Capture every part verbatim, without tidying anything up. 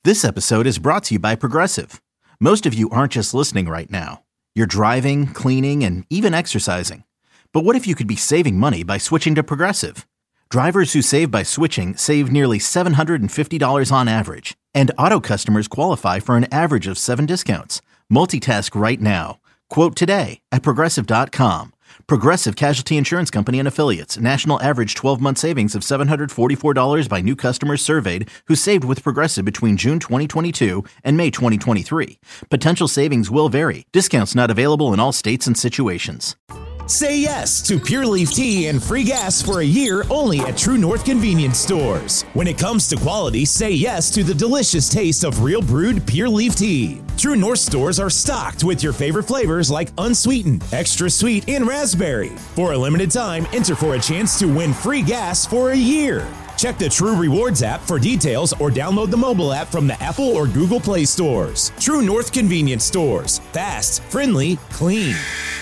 This episode is brought to you by Progressive. Most of you aren't just listening right now. You're driving, cleaning, and even exercising. But what if you could be saving money by switching to Progressive? Drivers who save by switching save nearly seven hundred fifty dollars on average. And auto customers qualify for an average of seven discounts. Multitask right now. Quote today at Progressive dot com. Progressive Casualty Insurance Company and Affiliates. National average twelve-month savings of seven hundred forty-four dollars by new customers surveyed who saved with Progressive between June twenty twenty-two and May twenty twenty-three. Potential savings will vary. Discounts not available in all states and situations. Say yes to Pure Leaf Tea and free gas for a year only at True North Convenience Stores. When it comes to quality, say yes to the delicious taste of real brewed Pure Leaf Tea. True North stores are stocked with your favorite flavors like unsweetened, extra sweet, and raspberry. For a limited time, enter for a chance to win free gas for a year. Check the True Rewards app for details or download the mobile app from the Apple or Google Play stores. True North Convenience Stores. Fast, friendly, clean.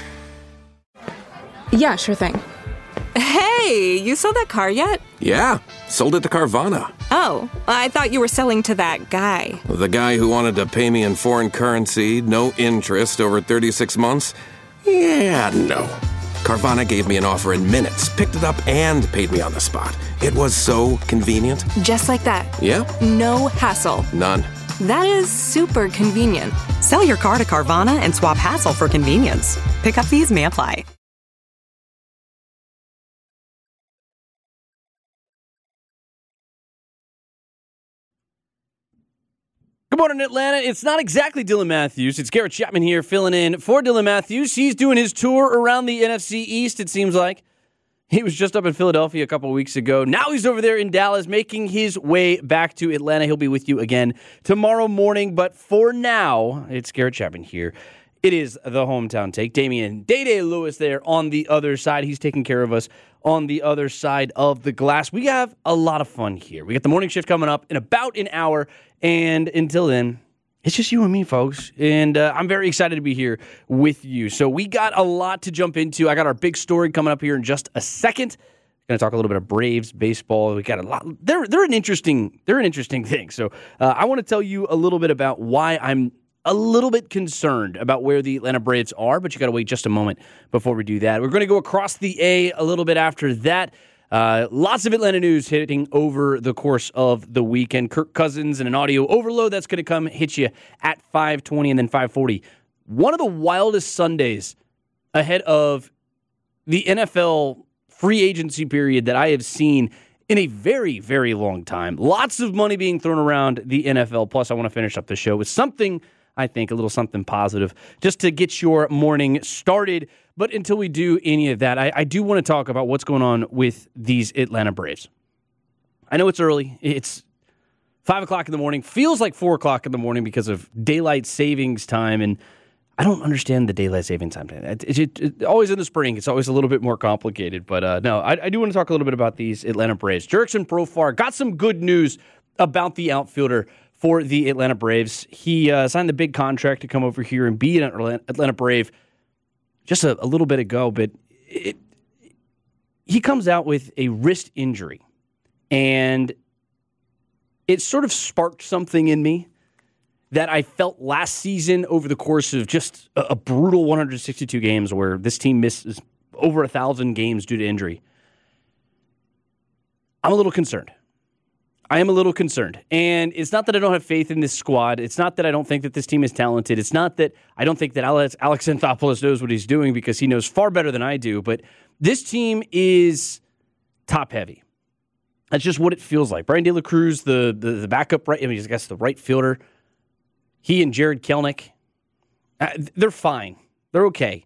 Yeah, sure thing. Hey, you sold that car yet? Yeah, sold it to Carvana. Oh, I thought you were selling to that guy. The guy who wanted to pay me in foreign currency, no interest, over thirty-six months? Yeah, no. Carvana gave me an offer in minutes, picked it up, and paid me on the spot. It was so convenient. Just like that. Yep. No hassle. None. That is super convenient. Sell your car to Carvana and swap hassle for convenience. Pickup fees may apply. Good morning, Atlanta. It's not exactly Dylan Matthews. It's Garrett Chapman here filling in for Dylan Matthews. He's doing his tour around the N F C East, it seems like. He was just up in Philadelphia a couple of weeks ago. Now he's over there in Dallas making his way back to Atlanta. He'll be with you again tomorrow morning. But for now, it's Garrett Chapman here. It is the Hometown Take. Damian Day-Day Lewis there on the other side. He's taking care of us on the other side of the glass. We have a lot of fun here. We got the morning shift coming up in about an hour. And until then, it's just you and me, folks. And uh, I'm very excited to be here with you. So we got a lot to jump into. I got our big story coming up here in just a second. Going to talk a little bit of Braves baseball. We got a lot. They're they're an interesting they're an interesting thing. So uh, I want to tell you a little bit about why I'm a little bit concerned about where the Atlanta Braves are. But you got to wait just a moment before we do that. We're going to go across the A a little bit after that. Uh, lots of Atlanta news hitting over the course of the weekend. Kirk Cousins and an audio overload that's going to come hit you at five twenty and then five forty. One of the wildest Sundays ahead of the N F L free agency period that I have seen in a very, very long time. Lots of money being thrown around the N F L. Plus, I want to finish up the show with something, I think, a little something positive just to get your morning started. But until we do any of that, I, I do want to talk about what's going on with these Atlanta Braves. I know it's early. It's five o'clock in the morning. Feels like four o'clock in the morning because of daylight savings time. And I don't understand the daylight savings time. It, it, it, it, always in the spring, it's always a little bit more complicated. But uh, no, I, I do want to talk a little bit about these Atlanta Braves. Jurickson Profar got some good news about the outfielder for the Atlanta Braves. He uh, signed the big contract to come over here and be an Atlanta Brave just a, a little bit ago, but it, he comes out with a wrist injury, and it sort of sparked something in me that I felt last season over the course of just a, a brutal one hundred sixty-two games where this team misses over one thousand games due to injury. I'm a little concerned. I am a little concerned. And it's not that I don't have faith in this squad. It's not that I don't think that this team is talented. It's not that I don't think that Alex, Alex Anthopoulos knows what he's doing because he knows far better than I do. But this team is top-heavy. That's just what it feels like. Brian De La Cruz, the, the, the backup right, I mean, I guess the right fielder, he and Jared Kelenic, uh, they're fine. They're okay.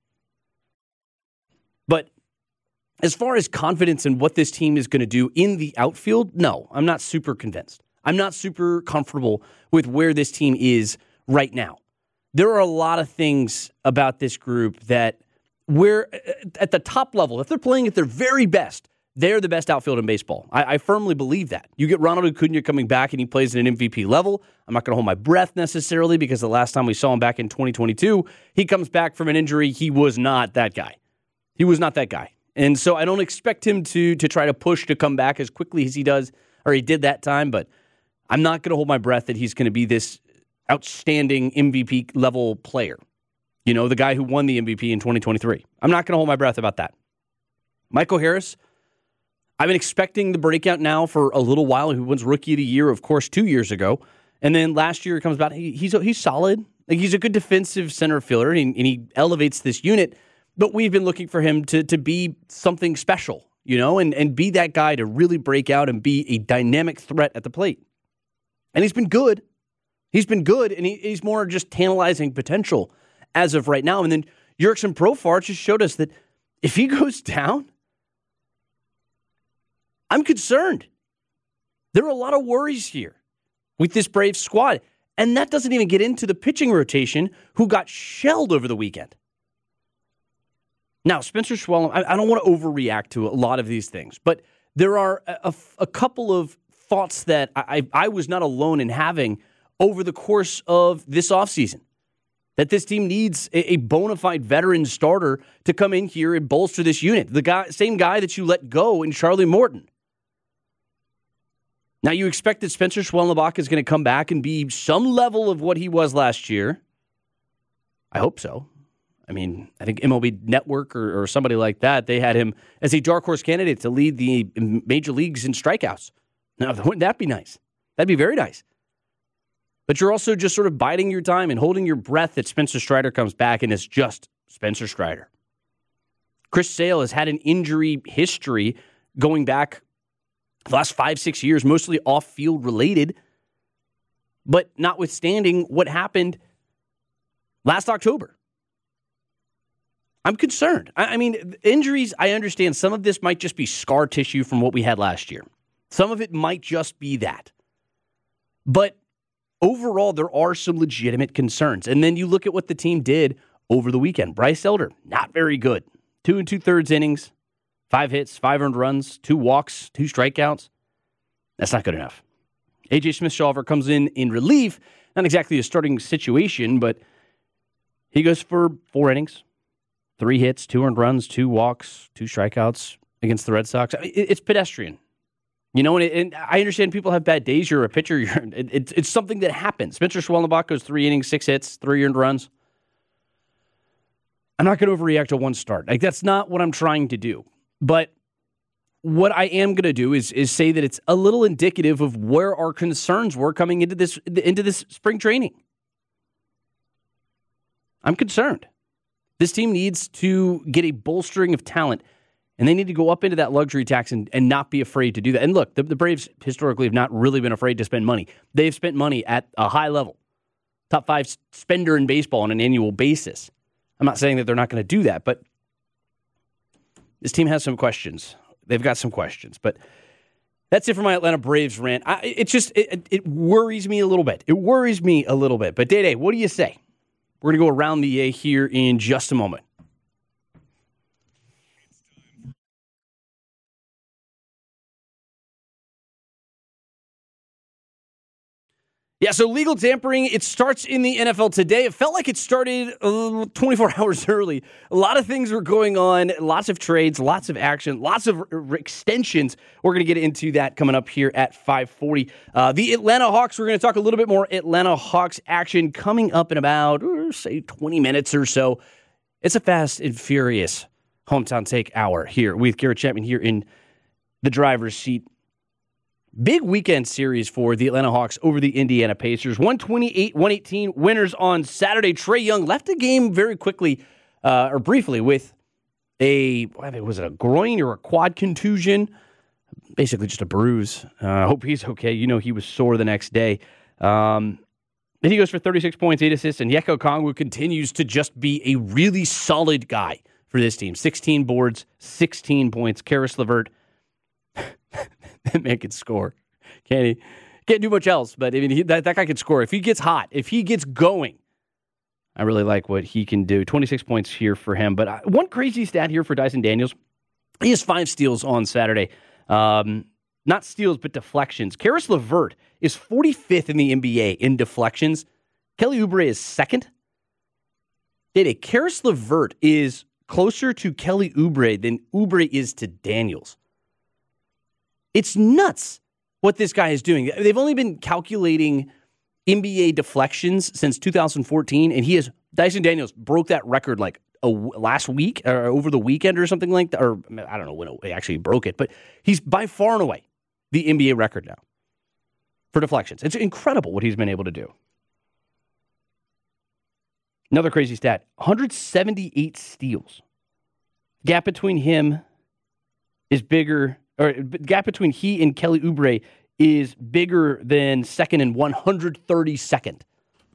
But as far as confidence in what this team is going to do in the outfield, no, I'm not super convinced. I'm not super comfortable with where this team is right now. There are a lot of things about this group that we're at the top level. If they're playing at their very best, they're the best outfield in baseball. I, I firmly believe that. You get Ronald Acuna coming back and he plays at an M V P level. I'm not going to hold my breath necessarily because the last time we saw him back in twenty twenty-two, he comes back from an injury. He was not that guy. He was not that guy. And so I don't expect him to to try to push to come back as quickly as he does, or he did that time, but I'm not going to hold my breath that he's going to be this outstanding M V P level player. You know, the guy who won the M V P in twenty twenty-three. I'm not going to hold my breath about that. Michael Harris, I've been expecting the breakout now for a little while. He wins Rookie of the Year, of course, two years ago. And then last year it comes about, he, he's he's solid. Like, he's a good defensive center fielder, and, and he elevates this unit. But we've been looking for him to, to be something special, you know, and, and be that guy to really break out and be a dynamic threat at the plate. And he's been good. He's been good, and he, he's more just tantalizing potential as of right now. And then Jurickson Profar just showed us that if he goes down, I'm concerned. There are a lot of worries here with this Braves squad. And that doesn't even get into the pitching rotation, who got shelled over the weekend. Now, Spencer Schwellem, I, I don't want to overreact to a lot of these things, but there are a, a, a couple of thoughts that I, I was not alone in having over the course of this offseason. That this team needs a, a bona fide veteran starter to come in here and bolster this unit. The guy, same guy that you let go in Charlie Morton. Now, you expect that Spencer Schwellenbach is going to come back and be some level of what he was last year. I hope so. I mean, I think M L B Network or, or somebody like that, they had him as a dark horse candidate to lead the major leagues in strikeouts. Now, wouldn't that be nice? That'd be very nice. But you're also just sort of biding your time and holding your breath that Spencer Strider comes back and it's just Spencer Strider. Chris Sale has had an injury history going back the last five, six years, mostly off-field related, but notwithstanding what happened last October. I'm concerned. I, I mean, injuries, I understand some of this might just be scar tissue from what we had last year. Some of it might just be that. But overall, there are some legitimate concerns. And then you look at what the team did over the weekend. Bryce Elder, not very good. Two and two-thirds innings. Five hits, five earned runs, two walks, two strikeouts. That's not good enough. A J Smith-Shawver comes in in relief. Not exactly a starting situation, but he goes for four innings, three hits, two earned runs, two walks, two strikeouts against the Red Sox. It's pedestrian. You know, and, it, and I understand people have bad days. You're a pitcher. You're, it, it's, it's something that happens. Spencer Schwellenbach goes three innings, six hits, three earned runs. I'm not going to overreact to one start. Like, that's not what I'm trying to do. But what I am going to do is is say that it's a little indicative of where our concerns were coming into this into this spring training. I'm concerned. This team needs to get a bolstering of talent, and they need to go up into that luxury tax and, and not be afraid to do that. And look, the, the Braves historically have not really been afraid to spend money. They've spent money at a high level. Top five spender in baseball on an annual basis. I'm not saying that they're not going to do that, but this team has some questions. They've got some questions, but that's it for my Atlanta Braves rant. I, it just, it, it worries me a little bit. It worries me a little bit. But Day-Day, what do you say? We're going to go around the A here in just a moment. Yeah, so legal tampering, it starts in the N F L today. It felt like it started uh, twenty-four hours early. A lot of things were going on, lots of trades, lots of action, lots of r- extensions. We're going to get into that coming up here at five forty. Uh, the Atlanta Hawks, we're going to talk a little bit more Atlanta Hawks action coming up in about, uh, say, twenty minutes or so. It's a fast and furious hometown take hour here with Garrett Chapman here in the driver's seat. Big weekend series for the Atlanta Hawks over the Indiana Pacers. one twenty-eight one eighteen winners on Saturday. Trae Young left the game very quickly, uh, or briefly, with a, was it a groin or a quad contusion? Basically just a bruise. I uh, hope he's okay. You know, he was sore the next day. Um, then he goes for thirty-six points, eight assists, and Yeko Kongwu continues to just be a really solid guy for this team. sixteen boards, sixteen points. Karis LeVert, that man can score. Can't he? Can't do much else, but I mean, he, that, that guy can score. If he gets hot, if he gets going, I really like what he can do. twenty-six points here for him. But uh, one crazy stat here for Dyson Daniels. He has five steals on Saturday. Um, not steals, but deflections. Karis LeVert is forty-fifth in the N B A in deflections. Kelly Oubre is second. Did Karis LeVert is closer to Kelly Oubre than Oubre is to Daniels. It's nuts what this guy is doing. They've only been calculating N B A deflections since two thousand fourteen, and he has Dyson Daniels broke that record like a, last week or over the weekend or something like that. Or I don't know when he actually broke it, but he's by far and away the N B A record now for deflections. It's incredible what he's been able to do. Another crazy stat, one hundred seventy-eight steals. Gap between him is bigger, or gap between he and Kelly Oubre is bigger than second and one hundred thirty-second.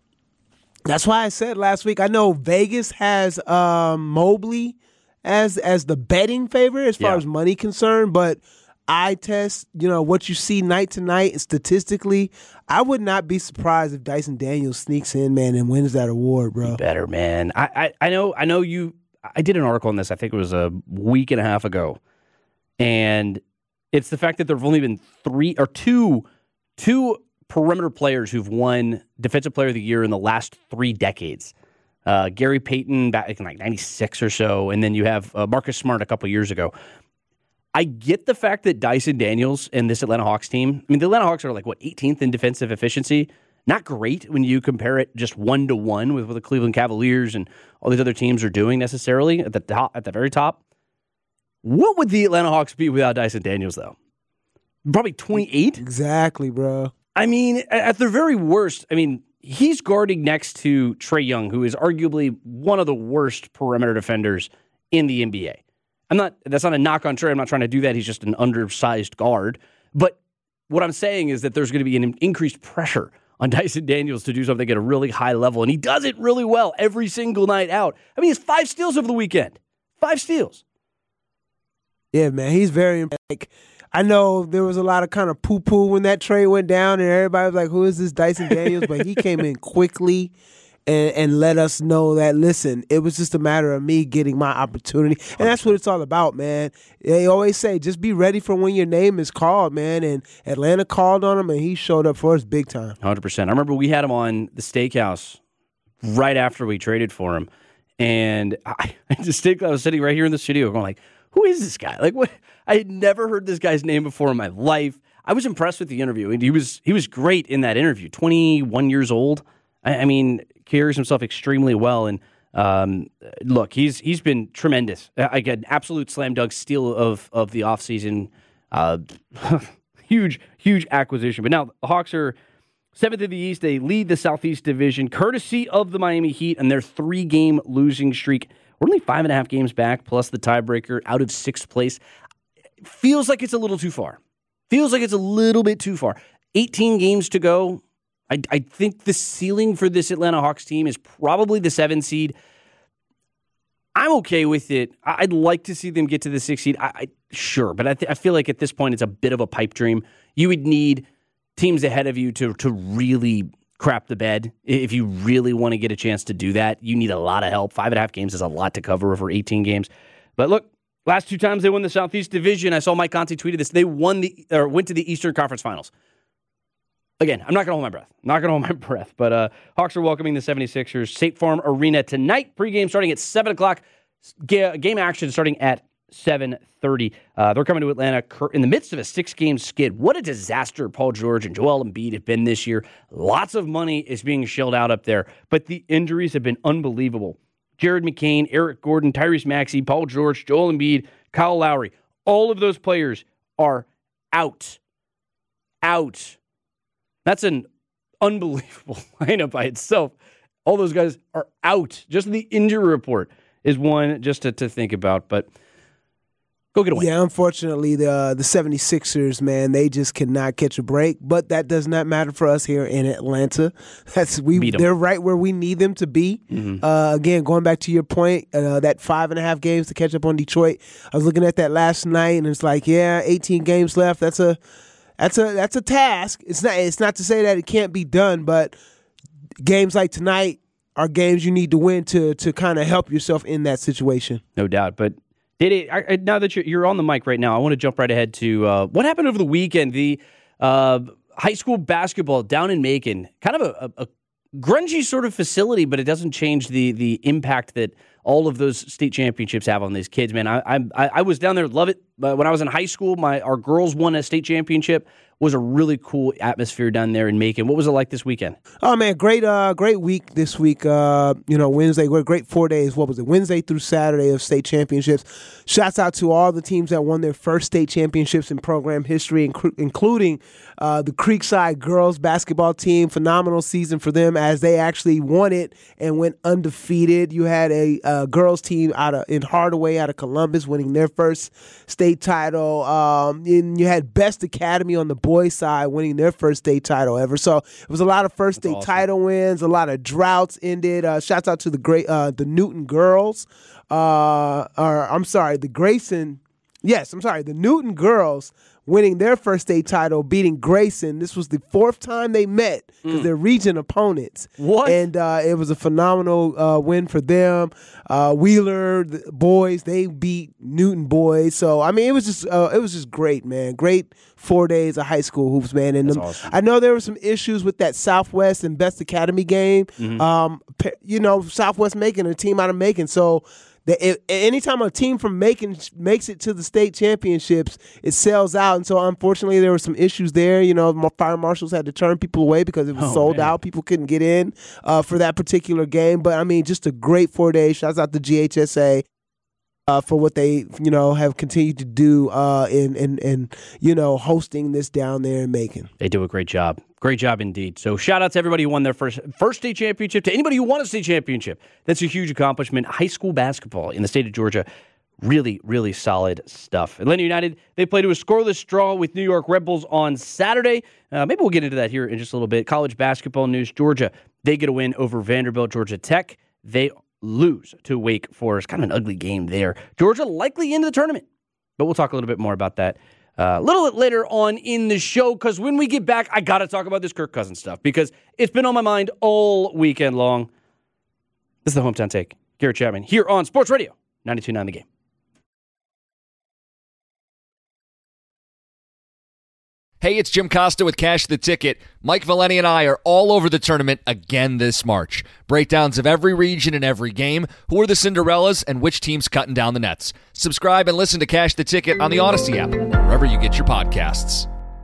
That's why I said last week, I know Vegas has um, Mobley as as the betting favorite as far Yeah. as money concerned, but eye test, you know, what you see night to night statistically, I would not be surprised if Dyson Daniels sneaks in, man, and wins that award, bro. Better, man. I, I, I know I know you I did an article on this, I think it was a week and a half ago. And it's the fact that there have only been three or two two perimeter players who've won Defensive Player of the Year in the last three decades. Uh, Gary Payton back in like ninety-six or so, and then you have uh, Marcus Smart a couple years ago. I get the fact that Dyson Daniels and this Atlanta Hawks team, I mean, the Atlanta Hawks are like, what, eighteenth in defensive efficiency? Not great when you compare it just one-to-one with what the Cleveland Cavaliers and all these other teams are doing necessarily at the top, at the very top. What would the Atlanta Hawks be without Dyson Daniels, though? Probably twenty-eight? Exactly, bro. I mean, at their very worst, I mean, he's guarding next to Trae Young, who is arguably one of the worst perimeter defenders in the N B A. I'm not, that's not a knock on Trae. I'm not trying to do that. He's just an undersized guard. But what I'm saying is that there's going to be an increased pressure on Dyson Daniels to do something at a really high level, and he does it really well every single night out. I mean, he has five steals over the weekend. Five steals. Yeah, man, he's very, like, I know there was a lot of kind of poo-poo when that trade went down, and everybody was like, who is this Dyson Daniels? But he came in quickly and, and let us know that, listen, it was just a matter of me getting my opportunity. And that's what it's all about, man. They always say, just be ready for when your name is called, man. And Atlanta called on him, and he showed up for us big time. one hundred percent. I remember we had him on the Steakhouse right after we traded for him. And I, I distinctly, I was sitting right here in the studio going like, who is this guy? Like, what? I had never heard this guy's name before in my life. I was impressed with the interview, and he was he was great in that interview. twenty-one years old. I, I mean, carries himself extremely well. And um, look, he's he's been tremendous. I get an absolute slam dunk steal of of the offseason. Uh, huge, huge acquisition. But now the Hawks are seventh in the East. They lead the Southeast Division, courtesy of the Miami Heat and their three-game losing streak. We're only five and a half games back, plus the tiebreaker, out of sixth place. Feels like it's a little too far. Feels like it's a little bit too far. eighteen games to go. I, I think the ceiling for this Atlanta Hawks team is probably the seven seed. I'm okay with it. I'd like to see them get to the six seed. I, I sure, but I, th- I feel like at this point it's a bit of a pipe dream. You would need teams ahead of you to to really crap the bed. If you really want to get a chance to do that, you need a lot of help. Five and a half games is a lot to cover over eighteen games. But look, last two times they won the Southeast Division, I saw Mike Conti tweeted this. They won the or went to the Eastern Conference Finals. Again, I'm not going to hold my breath. I'm not going to hold my breath. But uh, Hawks are welcoming the seventy-sixers. State Farm Arena tonight. Pregame starting at seven o'clock. Ga- game action starting at seven thirty. Uh, they're coming to Atlanta in the midst of a six-game skid. What a disaster Paul George and Joel Embiid have been this year. Lots of money is being shelled out up there, but the injuries have been unbelievable. Jared McCain, Eric Gordon, Tyrese Maxey, Paul George, Joel Embiid, Kyle Lowry. All of those players are out. Out. That's an unbelievable lineup by itself. All those guys are out. Just the injury report is one just to, to think about, but go get a win. Yeah, unfortunately, the uh, the seventy-sixers, man, they just cannot catch a break. But that does not matter for us here in Atlanta. That's we they're right where we need them to be. Mm-hmm. Uh, again, going back to your point, uh, that five and a half games to catch up on Detroit. I was looking at that last night, and it's like, yeah, eighteen games left. That's a that's a that's a task. It's not it's not to say that it can't be done, but games like tonight are games you need to win to to kind of help yourself in that situation. No doubt, but. Did it, I, now that you're, you're on the mic right now, I want to jump right ahead to uh, what happened over the weekend. The uh, high school basketball down in Macon, kind of a, a, a grungy sort of facility, but it doesn't change the the impact that all of those state championships have on these kids. Man, I I, I was down there, love it. But when I was in high school, my our girls won a state championship. was a really cool atmosphere down there in Macon. What was it like this weekend? Oh, man, great uh, great week this week. Uh, you know, Wednesday, great four days. What was it? Wednesday through Saturday of state championships. Shouts out to all the teams that won their first state championships in program history, inc- including uh, the Creekside girls basketball team. Phenomenal season for them as they actually won it and went undefeated. You had a uh, girls team out of in Hardaway out of Columbus winning their first state title. Um, and you had Best Academy on the boys side winning their first state title ever. So it was a lot of first That's state awesome. title wins, a lot of droughts ended. Uh, shouts out to the great uh, the Newton girls. Uh, or I'm sorry, the Grayson. Yes, I'm sorry, the Newton girls winning their first state title, beating Grayson. This was the fourth time they met because mm. they're region opponents. What? And uh, it was a phenomenal uh, win for them. Uh, Wheeler the boys, they beat Newton boys. So I mean, it was just uh, it was just great, man. Great four days of high school hoops, man. And them, awesome. I know there were some issues with that Southwest and Best Academy game. Mm-hmm. Um, you know, Southwest Macon, a team out of Macon, so. It, anytime a team from Macon makes it to the state championships, it sells out. And so, unfortunately, there were some issues there. You know, fire marshals had to turn people away because it was oh, sold man. out. People couldn't get in uh, for that particular game. But, I mean, just a great four days. Shouts out to G H S A. Uh, for what they, you know, have continued to do uh, in, in, in, you know, hosting this down there in Macon. They do a great job. Great job indeed. So shout out to everybody who won their first first state championship, to anybody who won a state championship. That's a huge accomplishment. High school basketball in the state of Georgia, really, really solid stuff. Atlanta United, they played to a scoreless draw with New York Red Bulls on Saturday. Uh, maybe we'll get into that here in just a little bit. College basketball news, Georgia, they get a win over Vanderbilt. Georgia Tech, they lose to Wake Forest. Kind of an ugly game there. Georgia likely into the tournament, but we'll talk a little bit more about that uh, a little bit later on in the show, because when we get back, I got to talk about this Kirk Cousins stuff because it's been on my mind all weekend long. This is the Hometown Take. Garrett Chapman here on Sports Radio ninety-two point nine The Game. Hey, it's Jim Costa with Cash the Ticket. Mike Valeni and I are all over the tournament again this March. Breakdowns of every region and every game, who are the Cinderellas, and which team's cutting down the nets. Subscribe and listen to Cash the Ticket on the Odyssey app, wherever you get your podcasts.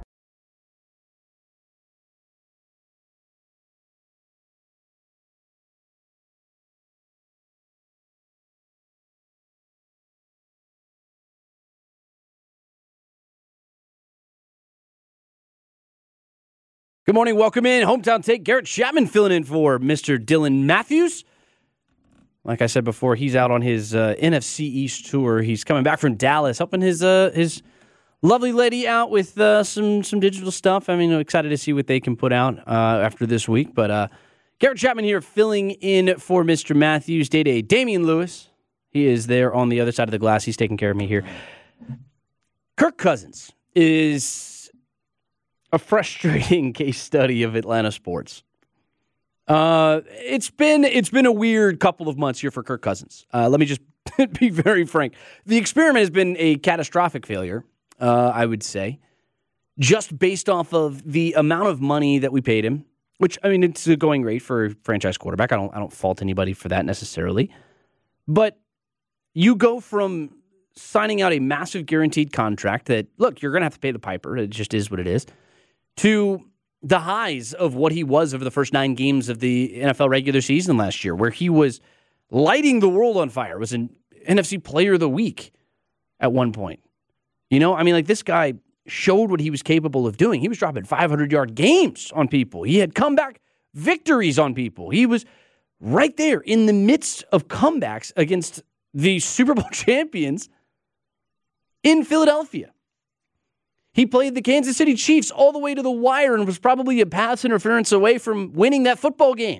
Good morning. Welcome in. Hometown Take. Garrett Chapman filling in for Mister Dylan Matthews. Like I said before, he's out on his uh, N F C East tour. He's coming back from Dallas, helping his uh, his lovely lady out with uh, some some digital stuff. I mean, I'm excited to see what they can put out uh, after this week. But uh, Garrett Chapman here filling in for Mister Matthews. Day-to-day Damian Lewis. He is there on the other side of the glass. He's taking care of me here. Kirk Cousins is a frustrating case study of Atlanta sports. Uh, it's been it's been a weird couple of months here for Kirk Cousins. Uh, let me just be very frank. The experiment has been a catastrophic failure, uh, I would say, just based off of the amount of money that we paid him, which, I mean, it's a going rate for a franchise quarterback. I don't I don't fault anybody for that necessarily. But you go from signing out a massive guaranteed contract that, look, you're going to have to pay the piper. It just is what it is. To the highs of what he was over the first nine games of the N F L regular season last year, where he was lighting the world on fire, was an N F C Player of the Week at one point. You know, I mean, like, this guy showed what he was capable of doing. He was dropping five hundred-yard games on people. He had comeback victories on people. He was right there in the midst of comebacks against the Super Bowl champions in Philadelphia. He played the Kansas City Chiefs all the way to the wire and was probably a pass interference away from winning that football game.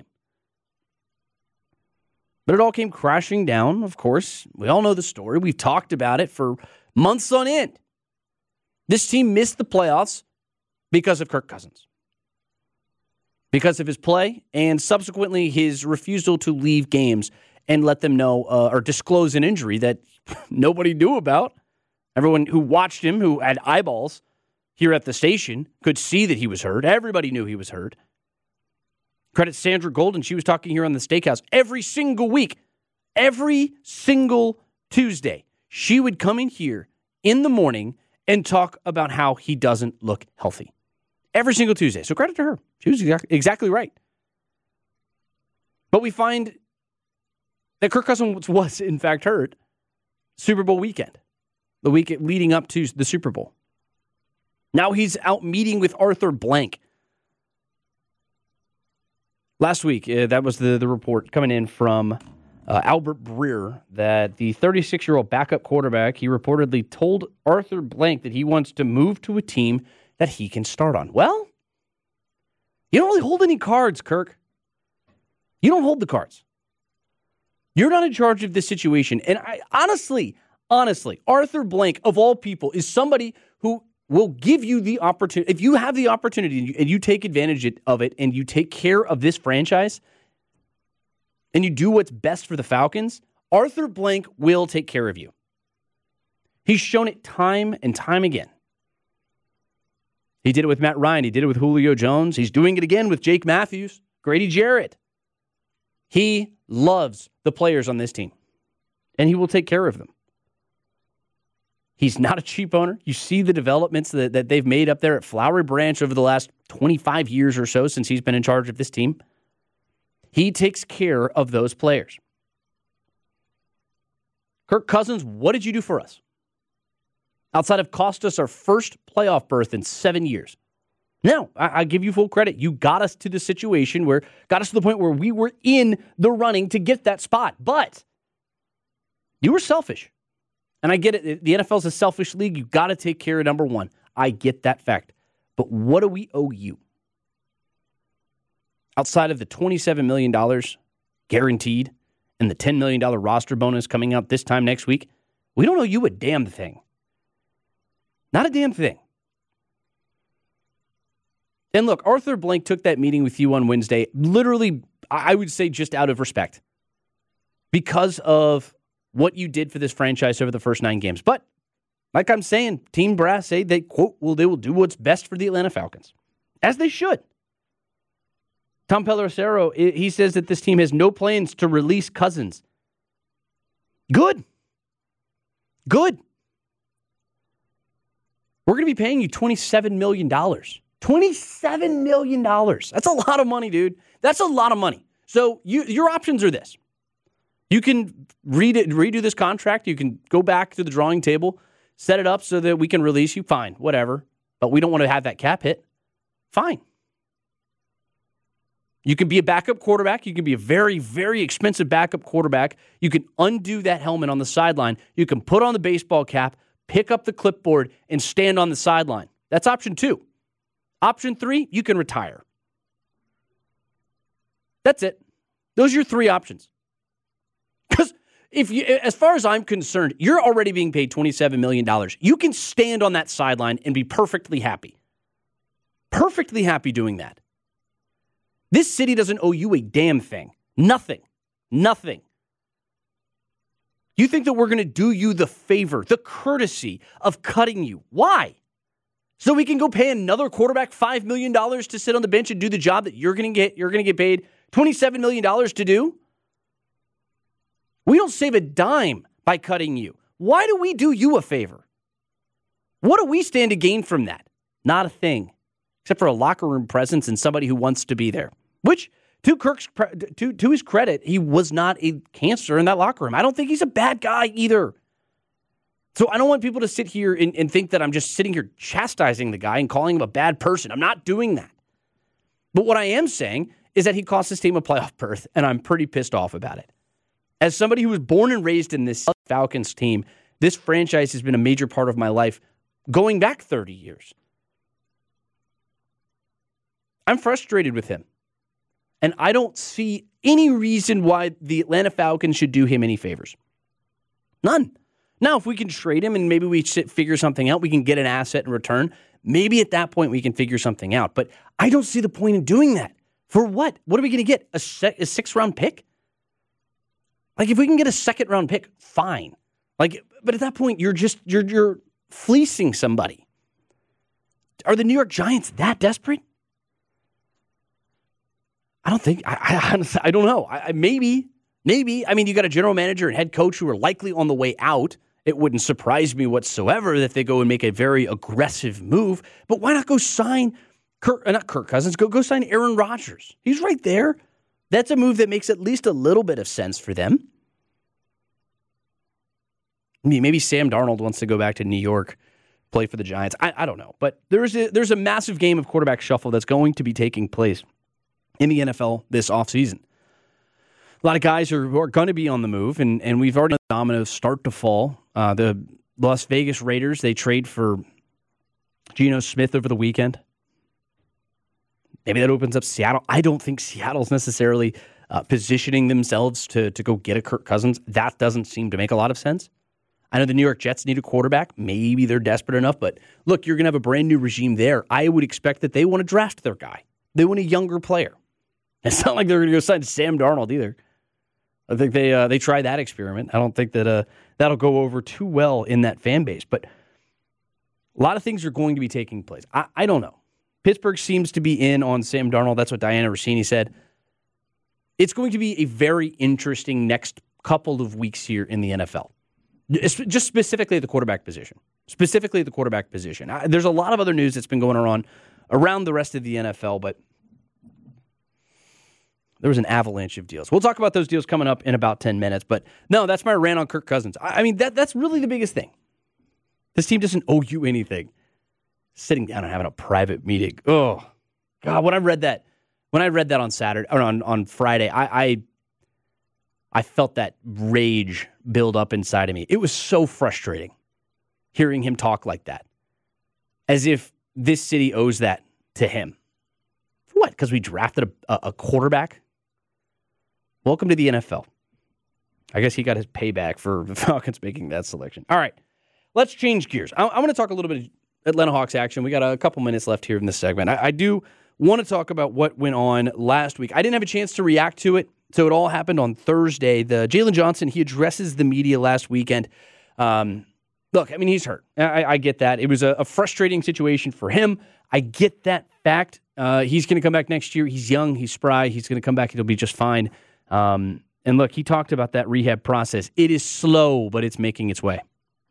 But it all came crashing down, of course. We all know the story. We've talked about it for months on end. This team missed the playoffs because of Kirk Cousins. Because of his play and subsequently his refusal to leave games and let them know uh, or disclose an injury that nobody knew about. Everyone who watched him, who had eyeballs here at the station, could see that he was hurt. Everybody knew he was hurt. Credit Sandra Golden. She was talking here on the Steakhouse every single week. Every single Tuesday, she would come in here in the morning and talk about how he doesn't look healthy. every single Tuesday. So credit to her. She was exact, exactly right. But we find that Kirk Cousins was, in fact, hurt Super Bowl weekend, the week leading up to the Super Bowl. Now he's out meeting with Arthur Blank. Last week, uh, that was the, the report coming in from uh, Albert Breer that the thirty-six-year-old backup quarterback, he reportedly told Arthur Blank that he wants to move to a team that he can start on. Well, you don't really hold any cards, Kirk. You don't hold the cards. You're not in charge of this situation. And I honestly, honestly, Arthur Blank, of all people, is somebody who will give you the opportunity. If you have the opportunity and you, and you take advantage of it and you take care of this franchise and you do what's best for the Falcons, Arthur Blank will take care of you. He's shown it time and time again. He did it with Matt Ryan. He did it with Julio Jones. He's doing it again with Jake Matthews, Grady Jarrett. He loves the players on this team, and he will take care of them. He's not a cheap owner. You see the developments that, that they've made up there at Flowery Branch over the last twenty-five years or so since he's been in charge of this team. He takes care of those players. Kirk Cousins, what did you do for us? Outside of cost us our first playoff berth in seven years. No, I, I give you full credit. You got us to the situation where, got us to the point where we were in the running to get that spot. But you were selfish. And I get it. The N F L is a selfish league. You've got to take care of number one. I get that fact. But what do we owe you? Outside of the twenty-seven million dollars guaranteed and the ten million dollars roster bonus coming out this time next week, we don't owe you a damn thing. Not a damn thing. And look, Arthur Blank took that meeting with you on Wednesday, literally, I would say just out of respect, because of what you did for this franchise over the first nine games. But like I'm saying, Team Brass say they, quote, well, they will do what's best for the Atlanta Falcons, as they should. Tom Pelissero, he says that this team has no plans to release Cousins. Good. Good. We're going to be paying you twenty-seven million dollars. twenty-seven million dollars. That's a lot of money, dude. That's a lot of money. So you, your options are this. You can read it, redo this contract. You can go back to the drawing table, set it up so that we can release you. Fine, whatever. But we don't want to have that cap hit. Fine. You can be a backup quarterback. You can be a very, very expensive backup quarterback. You can undo that helmet on the sideline. You can put on the baseball cap, pick up the clipboard, and stand on the sideline. That's option two. Option three, you can retire. That's it. Those are your three options. Because if you, as far as I'm concerned, you're already being paid twenty-seven million dollars. You can stand on that sideline and be perfectly happy. Perfectly happy doing that. This city doesn't owe you a damn thing. Nothing. Nothing. You think that we're going to do you the favor, the courtesy of cutting you. Why? So we can go pay another quarterback five million dollars to sit on the bench and do the job that you're going to get, you're going to get paid twenty-seven million dollars to do? We don't save a dime by cutting you. Why do we do you a favor? What do we stand to gain from that? Not a thing, except for a locker room presence and somebody who wants to be there. Which, to Kirk's to, to his credit, he was not a cancer in that locker room. I don't think he's a bad guy either. So I don't want people to sit here and, and think that I'm just sitting here chastising the guy and calling him a bad person. I'm not doing that. But what I am saying is that he cost his team a playoff berth, and I'm pretty pissed off about it. As somebody who was born and raised in this Falcons team, this franchise has been a major part of my life going back thirty years. I'm frustrated with him. And I don't see any reason why the Atlanta Falcons should do him any favors. None. Now, if we can trade him and maybe we sit, figure something out, we can get an asset in return, maybe at that point we can figure something out. But I don't see the point in doing that. For what? What are we going to get? A, se- a six-round pick? Like, if we can get a second-round pick, fine. Like, but at that point, you're just, you're, you're fleecing somebody. Are the New York Giants that desperate? I don't think, I, I honestly, I don't know. I, I, maybe, maybe. I mean, you got a general manager and head coach who are likely on the way out. It wouldn't surprise me whatsoever if they go and make a very aggressive move. But why not go sign Kirk, uh, not Kirk Cousins, go, go sign Aaron Rodgers. He's right there. That's a move that makes at least a little bit of sense for them. I mean, maybe Sam Darnold wants to go back to New York, play for the Giants. I, I don't know. But there's a, there's a massive game of quarterback shuffle that's going to be taking place in the N F L this offseason. A lot of guys are, are going to be on the move, and, and we've already seen dominoes start to fall. Uh, the Las Vegas Raiders, they trade for Geno Smith over the weekend. Maybe that opens up Seattle. I don't think Seattle's necessarily uh, positioning themselves to, to go get a Kirk Cousins. That doesn't seem to make a lot of sense. I know the New York Jets need a quarterback. Maybe they're desperate enough, but look, you're going to have a brand new regime there. I would expect that they want to draft their guy. They want a younger player. It's not like they're going to go sign Sam Darnold either. I think they uh, they tried that experiment. I don't think that uh, that'll go over too well in that fan base, but a lot of things are going to be taking place. I, I don't know. Pittsburgh seems to be in on Sam Darnold. That's what Diana Rossini said. It's going to be a very interesting next couple of weeks here in the N F L. Just specifically at the quarterback position. Specifically at the quarterback position. I, there's a lot of other news that's been going on around the rest of the N F L, but there was an avalanche of deals. We'll talk about those deals coming up in about ten minutes, but no, that's my rant on Kirk Cousins. I, I mean, that that's really the biggest thing. This team doesn't owe you anything. Sitting down and having a private meeting. Oh, God, when I read that, when I read that on Saturday, or on, on Friday, I, I I felt that rage build up inside of me. It was so frustrating hearing him talk like that. As if this city owes that to him. For what? Because we drafted a, a quarterback? Welcome to the N F L. I guess he got his payback for the Falcons making that selection. All right, let's change gears. I, I want to talk a little bit of Atlanta Hawks action. We got a couple minutes left here in this segment. I, I do want to talk about what went on last week. I didn't have a chance to react to it, so it all happened on Thursday. The Jalen Johnson, he addresses the media last weekend. Um, look, I mean, he's hurt. I, I get that. It was a, a frustrating situation for him. I get that fact. Uh, he's going to come back next year. He's young. He's spry. He's going to come back. He'll be just fine. Um, and look, he talked about that rehab process. It is slow, but it's making its way.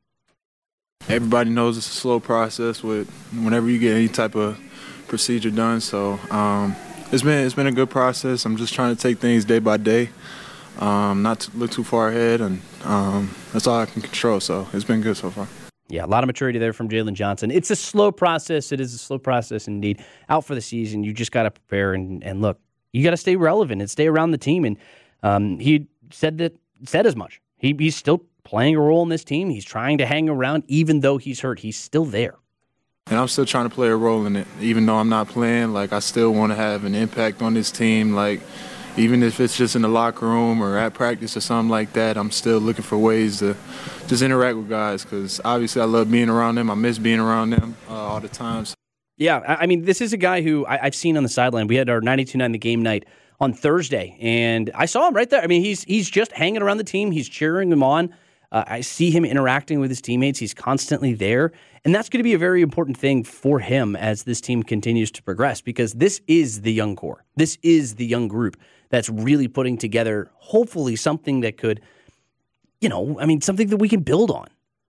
Everybody knows it's a slow process with whenever you get any type of procedure done. So um, it's been it's been a good process. I'm just trying to take things day by day, um, not to look too far ahead, and um, that's all I can control. So it's been good so far. Yeah, a lot of maturity there from Jalen Johnson. It's a slow process. It is a slow process indeed. Out for the season, you just got to prepare and, and look. You got to stay relevant and stay around the team. And um, he said that said as much. He he's still playing a role in this team. He's trying to hang around, even though he's hurt. He's still there. And I'm still trying to play a role in it, even though I'm not playing. Like, I still want to have an impact on this team. Like, even if it's just in the locker room or at practice or something like that, I'm still looking for ways to just interact with guys because obviously I love being around them. I miss being around them uh, all the time. So. Yeah, I mean, this is a guy who I, I've seen on the sideline. We had our ninety-two nine The Game night on Thursday, and I saw him right there. I mean, he's he's just hanging around the team. He's cheering them on. Uh, I see him interacting with his teammates. He's constantly there. And that's going to be a very important thing for him as this team continues to progress because this is the young core. This is the young group that's really putting together, hopefully, something that could, you know, I mean, something that we can build on.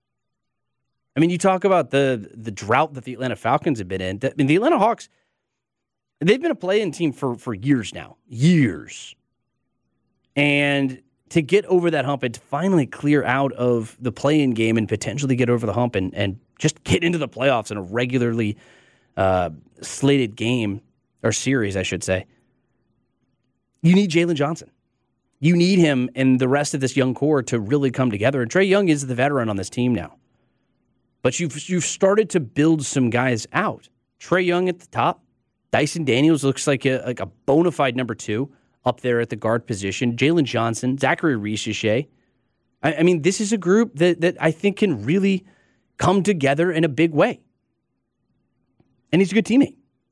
I mean, you talk about the the drought that the Atlanta Falcons have been in. I mean, the Atlanta Hawks, they've been a play-in team for, for years now. Years. And to get over that hump and to finally clear out of the play-in game and potentially get over the hump and, and just get into the playoffs in a regularly uh, slated game, or series, I should say, you need Jalen Johnson. You need him and the rest of this young core to really come together. And Trae Young is the veteran on this team now. But you've, you've started to build some guys out. Trae Young at the top. Dyson Daniels looks like a, like a bona fide number two up there at the guard position. Jalen Johnson, Zachary Risache. I, I mean, this is a group that, that I think can really come together in a big way. And he's a good teammate.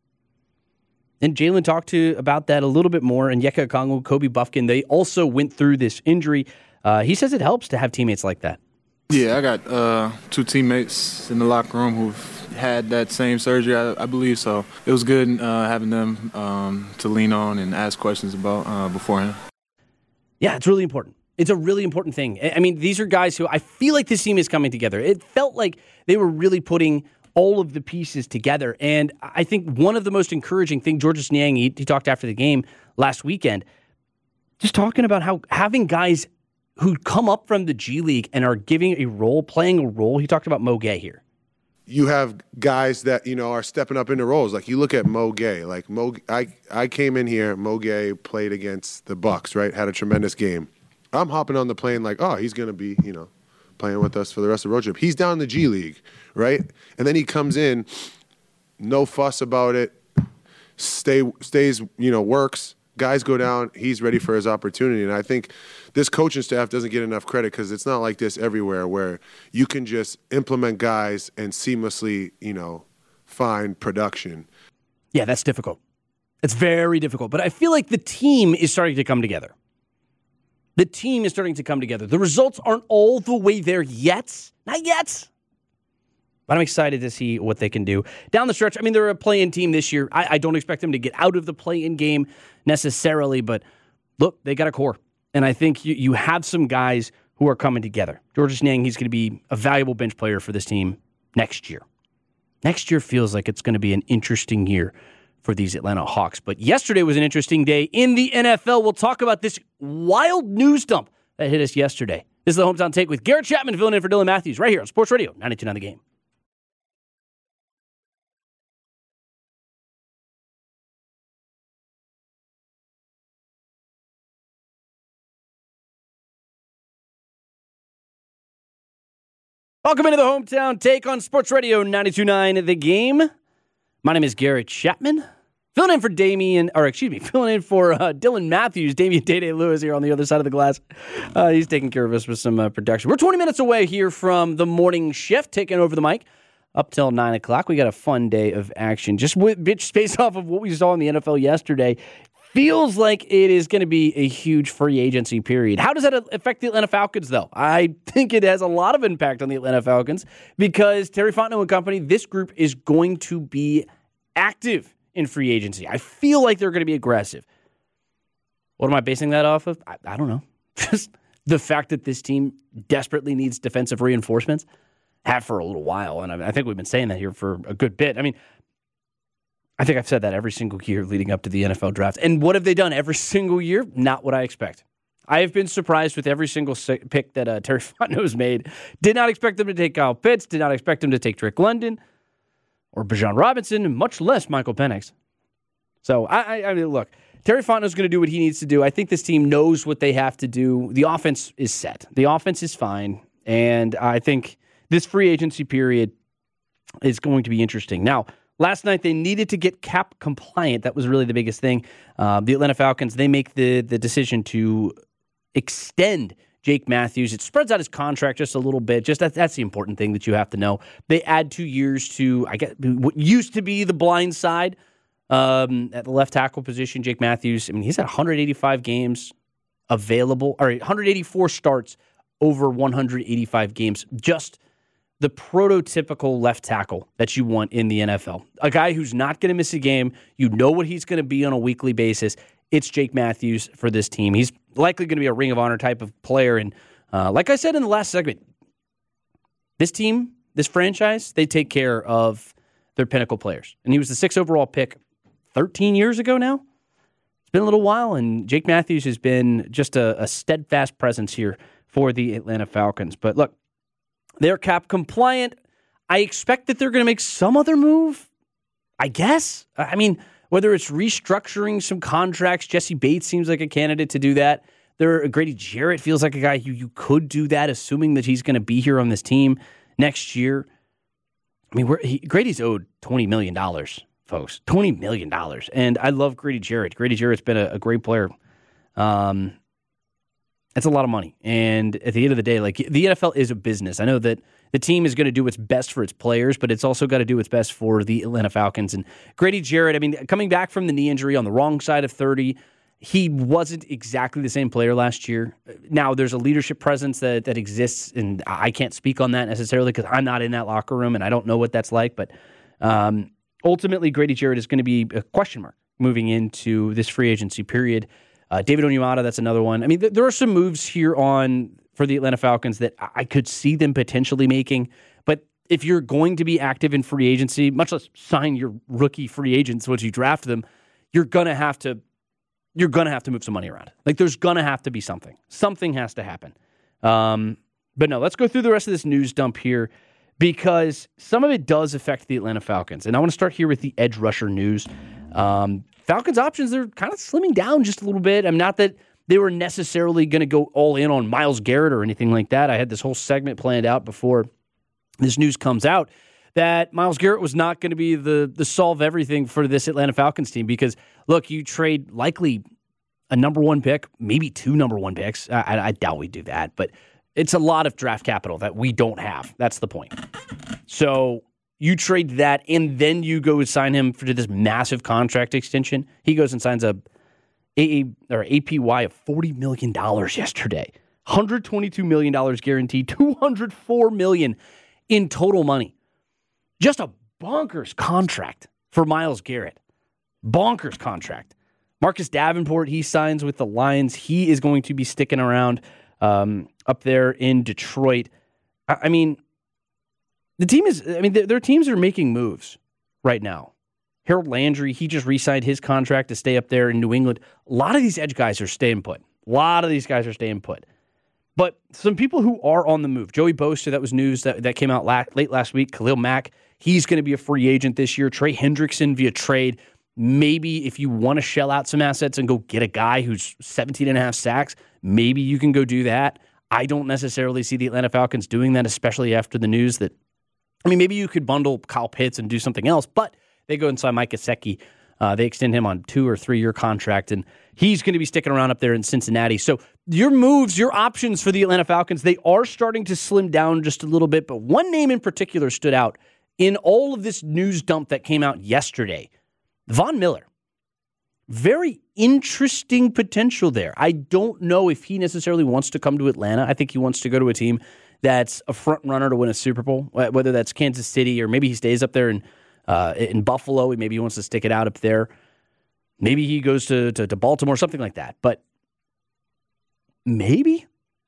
And Jalen talked to about that a little bit more. And Yeka Okongwu, Kobe Buffkin, they also went through this injury. Uh, he says it helps to have teammates like that. Yeah, I got uh, two teammates in the locker room who've had that same surgery, I, I believe. So it was good uh, having them um, to lean on and ask questions about uh, beforehand. Yeah, it's really important. It's a really important thing. I mean, these are guys who I feel like this team is coming together. It felt like they were really putting all of the pieces together. And I think one of the most encouraging things, Georges Niang, he, he talked after the game last weekend, just talking about how having guys who come up from the G League and are giving a role, playing a role. He talked about Mo Gay here. You have guys that, you know, are stepping up into roles. Like you look at Mo Gay. Like Mo, I, I came in here, Mo Gay played against the Bucks, right? Had a tremendous game. I'm hopping on the plane like, oh, he's going to be, you know, playing with us for the rest of the road trip. He's down in the G League, right? And then he comes in, no fuss about it, stay stays, you know, works. Guys go down, he's ready for his opportunity. And I think this coaching staff doesn't get enough credit because it's not like this everywhere where you can just implement guys and seamlessly, you know, find production. Yeah, that's difficult. It's very difficult. But I feel like the team is starting to come together. The team is starting to come together. The results aren't all the way there yet. Not yet. But I'm excited to see what they can do. Down the stretch, I mean, they're a play-in team this year. I, I don't expect them to get out of the play-in game necessarily, but look, they got a core. And I think you, you have some guys who are coming together. Georges Niang, he's going to be a valuable bench player for this team next year. Next year feels like it's going to be an interesting year for these Atlanta Hawks. But yesterday was an interesting day in the N F L. We'll talk about this wild news dump that hit us yesterday. This is the Hometown Take with Garrett Chapman filling in for Dylan Matthews right here on Sports Radio ninety-two point nine The Game. Welcome into the Hometown Take on Sports Radio ninety-two point nine The Game. My name is Garrett Chapman. Filling in for Damian, or excuse me, filling in for uh, Dylan Matthews. Damian Day-Day Lewis here on the other side of the glass. Uh, he's taking care of us with some uh, production. We're twenty minutes away here from the morning shift, taking over the mic up till nine o'clock. We got a fun day of action. Just with, based off of what we saw in the N F L yesterday, feels like it is going to be a huge free agency period. How does that affect the Atlanta Falcons, though? I think it has a lot of impact on the Atlanta Falcons because Terry Fontenot and company, this group is going to be active in free agency. I feel like they're going to be aggressive. What am I basing that off of? I, I don't know. Just the fact that this team desperately needs defensive reinforcements. Have for a little while, and I, I think we've been saying that here for a good bit. I mean, I think I've said that every single year leading up to the N F L draft. And what have they done every single year? Not what I expect. I have been surprised with every single pick that uh, Terry Fontenot has made. Did not expect them to take Kyle Pitts. Did not expect them to take Drake London or Bijan Robinson, and much less Michael Penix. So, I, I, I mean, look, Terry Fontenot's going to do what he needs to do. I think this team knows what they have to do. The offense is set. The offense is fine. And I think this free agency period is going to be interesting. Now, last night, they needed to get cap compliant. That was really the biggest thing. Uh, the Atlanta Falcons, they make the, the decision to extend Jake Matthews. It spreads out his contract just a little bit. Just that, that's the important thing that you have to know. They add two years to, I guess, what used to be the blind side um, at the left tackle position. Jake Matthews, I mean, he's had one hundred eighty-five games available, or one hundred eighty-four starts over one hundred eighty-five games. Just the prototypical left tackle that you want in the N F L. A guy who's not going to miss a game. You know what he's going to be on a weekly basis. It's Jake Matthews for this team. He's likely going to be a Ring of Honor type of player. And uh, like I said in the last segment, this team, this franchise, they take care of their pinnacle players. And he was the sixth overall pick thirteen years ago now. It's been a little while, and Jake Matthews has been just a, a steadfast presence here for the Atlanta Falcons. But look, they're cap compliant. I expect that they're going to make some other move, I guess. I mean, whether it's restructuring some contracts, Jesse Bates seems like a candidate to do that. There, Grady Jarrett feels like a guy who you could do that, assuming that he's going to be here on this team next year. I mean, we're, he, Grady's owed twenty million dollars, folks. twenty million dollars. And I love Grady Jarrett. Grady Jarrett's been a, a great player. Um, That's a lot of money. And at the end of the day, like the N F L is a business. I know that the team is going to do what's best for its players, but it's also got to do what's best for the Atlanta Falcons. And Grady Jarrett, I mean, coming back from the knee injury on the wrong side of thirty, he wasn't exactly the same player last year. Now, there's a leadership presence that, that exists, and I can't speak on that necessarily because I'm not in that locker room, and I don't know what that's like. But um, ultimately, Grady Jarrett is going to be a question mark moving into this free agency period. Uh, David Onyemata, that's another one. I mean, th- there are some moves here on for the Atlanta Falcons that I-, I could see them potentially making, but if you're going to be active in free agency, much less sign your rookie free agents once you draft them, you're gonna have to you're gonna have to move some money around. Like there's gonna have to be something. Something has to happen. Um, but no, let's go through the rest of this news dump here because some of it does affect the Atlanta Falcons. And I want to start here with the edge rusher news. Um, Falcons options, they're kind of slimming down just a little bit. I'm not that they were necessarily going to go all in on Myles Garrett or anything like that. I had this whole segment planned out before this news comes out that Myles Garrett was not going to be the the solve everything for this Atlanta Falcons team because, look, you trade likely a number one pick, maybe two number one picks. I, I doubt we do that, but it's a lot of draft capital that we don't have. That's the point. So you trade that, and then you go and sign him for this massive contract extension. He goes and signs a A A or A P Y of forty million dollars yesterday. one hundred twenty-two million dollars guaranteed, two hundred four million dollars in total money. Just a bonkers contract for Myles Garrett. Bonkers contract. Marcus Davenport, he signs with the Lions. He is going to be sticking around um, up there in Detroit. I, I mean, the team is, I mean, their, their teams are making moves right now. Harold Landry, he just re-signed his contract to stay up there in New England. A lot of these edge guys are staying put. A lot of these guys are staying put. But some people who are on the move, Joey Bosa, that was news that, that came out la- late last week. Khalil Mack, he's going to be a free agent this year. Trey Hendrickson via trade. Maybe if you want to shell out some assets and go get a guy who's seventeen and a half sacks, maybe you can go do that. I don't necessarily see the Atlanta Falcons doing that, especially after the news that, I mean, maybe you could bundle Kyle Pitts and do something else, but they go and sign Mike Gesicki. Uh, they extend him on two or three year contract, and he's going to be sticking around up there in Cincinnati. So your moves, your options for the Atlanta Falcons, they are starting to slim down just a little bit. But one name in particular stood out in all of this news dump that came out yesterday. Von Miller. Very interesting potential there. I don't know if he necessarily wants to come to Atlanta. I think he wants to go to a team that's a front runner to win a Super Bowl, whether that's Kansas City or maybe he stays up there in Uh, in Buffalo, maybe he wants to stick it out up there. Maybe he goes to, to, to Baltimore, something like that. But maybe?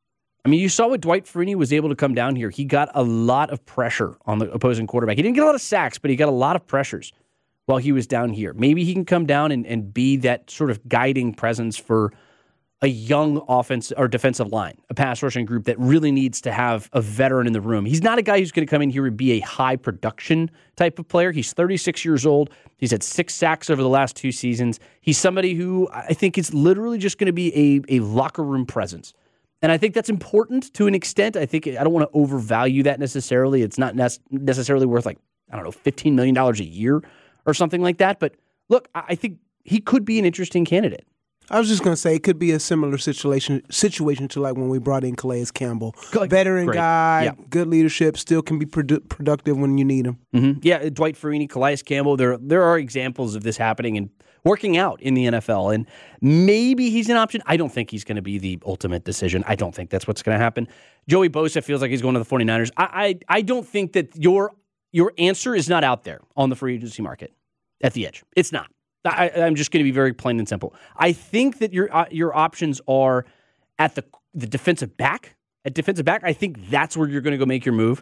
I mean, you saw what Dwight Freeney was able to come down here. He got a lot of pressure on the opposing quarterback. He didn't get a lot of sacks, but he got a lot of pressures while he was down here. Maybe he can come down and, and be that sort of guiding presence for a young offense or defensive line, a pass rushing group that really needs to have a veteran in the room. He's not a guy who's going to come in here and be a high production type of player. He's thirty-six years old. He's had six sacks over the last two seasons. He's somebody who I think is literally just going to be a, a locker room presence. And I think that's important to an extent. I think I don't want to overvalue that necessarily. It's not ne- necessarily worth like, I don't know, fifteen million dollars a year or something like that. But look, I think he could be an interesting candidate. I was just going to say it could be a similar situation situation to like when we brought in Calais Campbell. Like, Veteran great. guy, Yeah. good leadership, still can be produ- productive when you need him. Mm-hmm. Yeah, Dwight Freeney, Calais Campbell, there, there are examples of this happening and working out in the N F L. And maybe he's an option. I don't think he's going to be the ultimate decision. I don't think that's what's going to happen. Joey Bosa feels like he's going to the 49ers. I, I, I don't think that your your answer is not out there on the free agency market at the edge. It's not. I, I'm just going to be very plain and simple. I think that your uh, your options are at the the defensive back. At defensive back, I think that's where you're going to go make your move.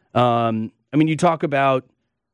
Um, I mean, you talk about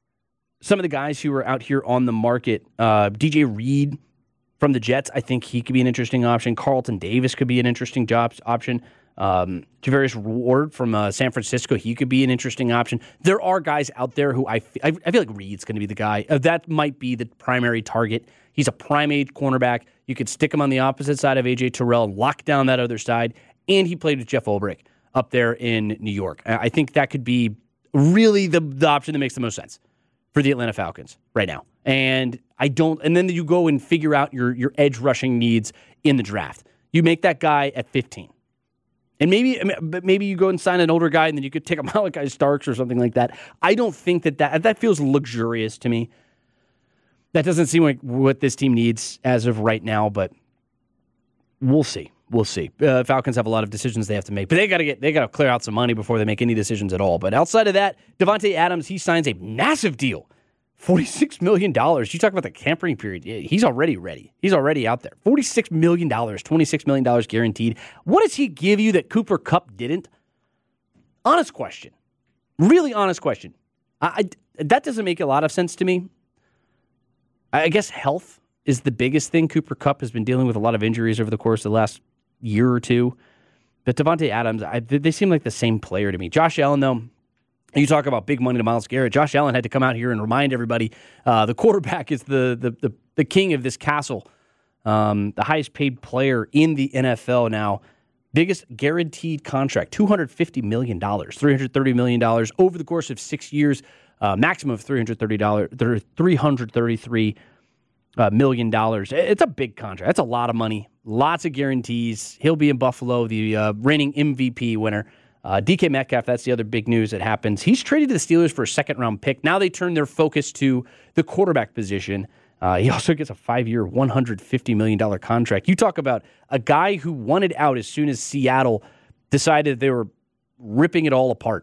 some of the guys who are out here on the market. Uh, D J Reed from the Jets, I think he could be an interesting option. Carlton Davis could be an interesting job option. Um, Javarius Ward from uh, San Francisco, he could be an interesting option. There are guys out there who I, f- I feel like Reed's going to be the guy. Uh, that might be the primary target. He's a prime age cornerback. You could stick him on the opposite side of A J Terrell, lock down that other side, and he played with Jeff Ulbrich up there in New York. I think that could be really the, the option that makes the most sense for the Atlanta Falcons right now. And I don't. And then you go and figure out your your edge rushing needs in the draft. You make that guy at fifteen. And maybe but maybe you go and sign an older guy, and then you could take a Malachi Starks or something like that. I don't think that that, that feels luxurious to me. That doesn't seem like what this team needs as of right now, but we'll see. We'll see. Uh, Falcons have a lot of decisions they have to make, but they got to get they got to clear out some money before they make any decisions at all. But outside of that, Davante Adams, he signs a massive deal. forty-six million dollars. You talk about the tampering period. He's already ready. He's already out there. forty-six million dollars, twenty-six million dollars guaranteed. What does he give you that Cooper Kupp didn't? Honest question. Really honest question. I, I, that doesn't make a lot of sense to me. I guess health is the biggest thing. Cooper Kupp has been dealing with a lot of injuries over the course of the last year or two. But Davante Adams, I, they seem like the same player to me. Josh Allen, though, you talk about big money to Myles Garrett. Josh Allen had to come out here and remind everybody uh, the quarterback is the, the the the king of this castle, um, the highest paid player in the N F L now. Biggest guaranteed contract, two hundred fifty million dollars, three hundred thirty million dollars over the course of six years, uh, maximum of three hundred thirty dollars, three hundred thirty-three million dollars. It's a big contract. That's a lot of money. Lots of guarantees. He'll be in Buffalo, the uh, reigning M V P winner. Uh, D K Metcalf, that's the other big news that happens. He's traded to the Steelers for a second-round pick. Now they turn their focus to the quarterback position. Uh, he also gets a five-year, one hundred fifty million dollars contract. You talk about a guy who wanted out as soon as Seattle decided they were ripping it all apart.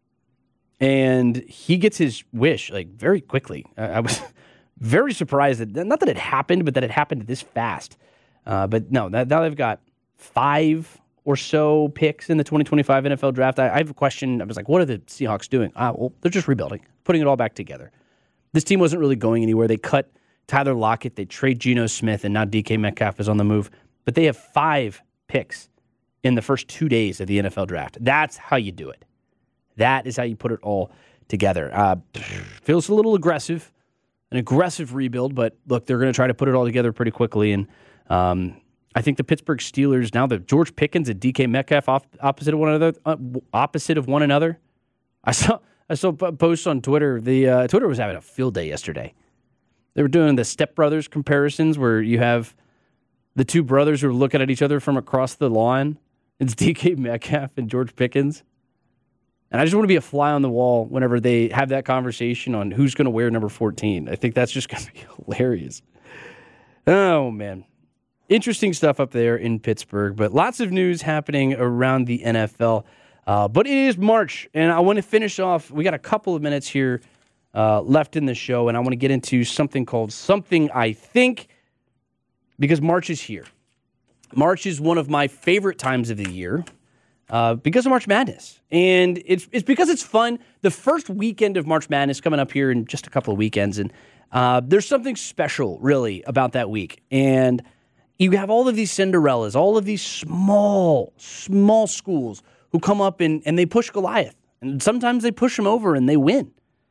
And he gets his wish, like, very quickly. I, I was very surprised that, not that it happened, but that it happened this fast. Uh, but no, now they've got five or so picks in the twenty twenty-five N F L draft. I, I have a question. I was like, what are the Seahawks doing? Ah, well, they're just rebuilding, putting it all back together. This team wasn't really going anywhere. They cut Tyler Lockett, they trade Geno Smith, and now D K Metcalf is on the move. But they have five picks in the first two days of the N F L draft. That's how you do it. That is how you put it all together. Uh, feels a little aggressive, an aggressive rebuild, but look, they're going to try to put it all together pretty quickly. And um, I think the Pittsburgh Steelers, now that George Pickens and D K Metcalf off, opposite of one another, uh, opposite of one another. I saw I saw posts on Twitter. The uh, Twitter was having a field day yesterday. They were doing the Step Brothers comparisons where you have the two brothers who are looking at each other from across the lawn. It's D K Metcalf and George Pickens. And I just want to be a fly on the wall whenever they have that conversation on who's going to wear number fourteen. I think that's just going to be hilarious. Oh, man. Interesting stuff up there in Pittsburgh, but lots of news happening around the N F L. Uh, but it is March, and I want to finish off. We got a couple of minutes here uh, left in the show, and I want to get into something called Something I Think, because March is here. March is one of my favorite times of the year uh, because of March Madness. And it's it's because it's fun. The first weekend of March Madness coming up here in just a couple of weekends, and uh, there's something special, really, about that week. And you have all of these Cinderellas, all of these small, small schools who come up and, and they push Goliath. And sometimes they push them over and they win.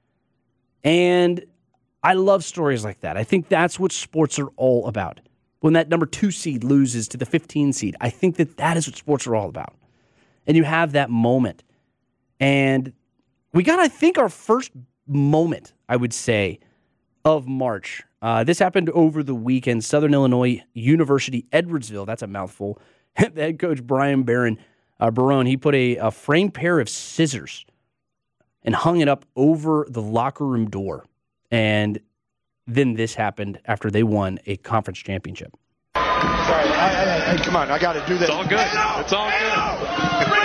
And I love stories like that. I think that's what sports are all about. When that number two seed loses to the fifteen seed, I think that that is what sports are all about. And you have that moment. And we got, I think, our first moment, I would say, of March. Uh, this happened over the weekend. Southern Illinois University, Edwardsville. That's a mouthful. The head coach, Brian Barron, uh, Barone, he put a, a framed pair of scissors and hung it up over the locker room door. And then this happened after they won a conference championship. Sorry, I, I, I, come on, I got to do this. It's all good. It's all good.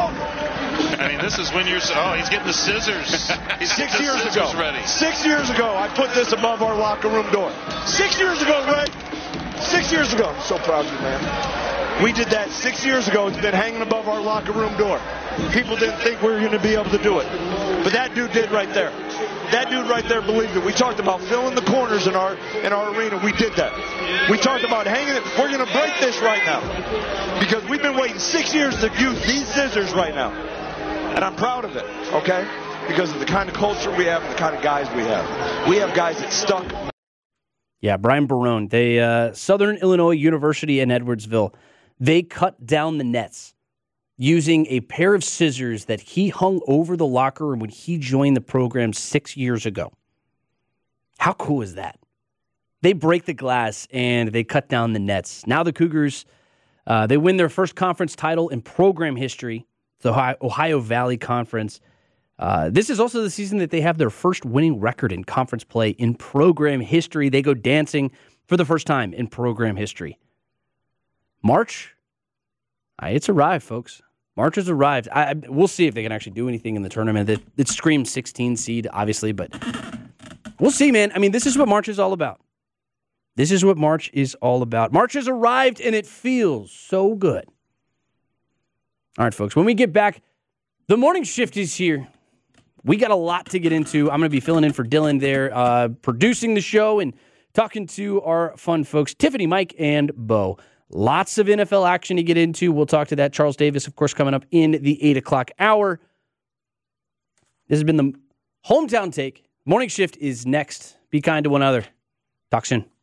I mean, this is when you're. Oh, he's getting the scissors. He's Six getting the years scissors ago. ready. Six years ago, I put this above our locker room door. Six years ago, Ray. Six years ago. I'm so proud of you, man. We did that six years ago. It's been hanging above our locker room door. People didn't think we were going to be able to do it, but that dude did right there. That dude right there believed it. We talked about filling the corners in our in our arena. We did that. We talked about hanging it. We're going to break this right now because we've been waiting six years to use these scissors right now. And I'm proud of it, okay? Because of the kind of culture we have and the kind of guys we have. We have guys that stuck. Yeah, Brian Barone. They uh, Southern Illinois University in Edwardsville, they cut down the nets using a pair of scissors that he hung over the locker room when he joined the program six years ago. How cool is that? They break the glass and they cut down the nets. Now the Cougars, uh, they win their first conference title in program history, the Ohio, Ohio Valley Conference. Uh, this is also the season that they have their first winning record in conference play in program history. They go dancing for the first time in program history. March, uh, it's arrived, folks. March has arrived. I, I, we'll see if they can actually do anything in the tournament. It, it screams sixteen seed, obviously, but we'll see, man. I mean, this is what March is all about. This is what March is all about. March has arrived, and it feels so good. All right, folks, when we get back, the morning shift is here. we got a lot to get into. I'm going to be filling in for Dylan there, uh, producing the show and talking to our fun folks, Tiffany, Mike, and Bo. Lots of N F L action to get into. We'll talk to that. Charles Davis, of course, coming up in the eight o'clock hour. This has been the Hometown Take. Morning Shift is next. Be kind to one another. Talk soon.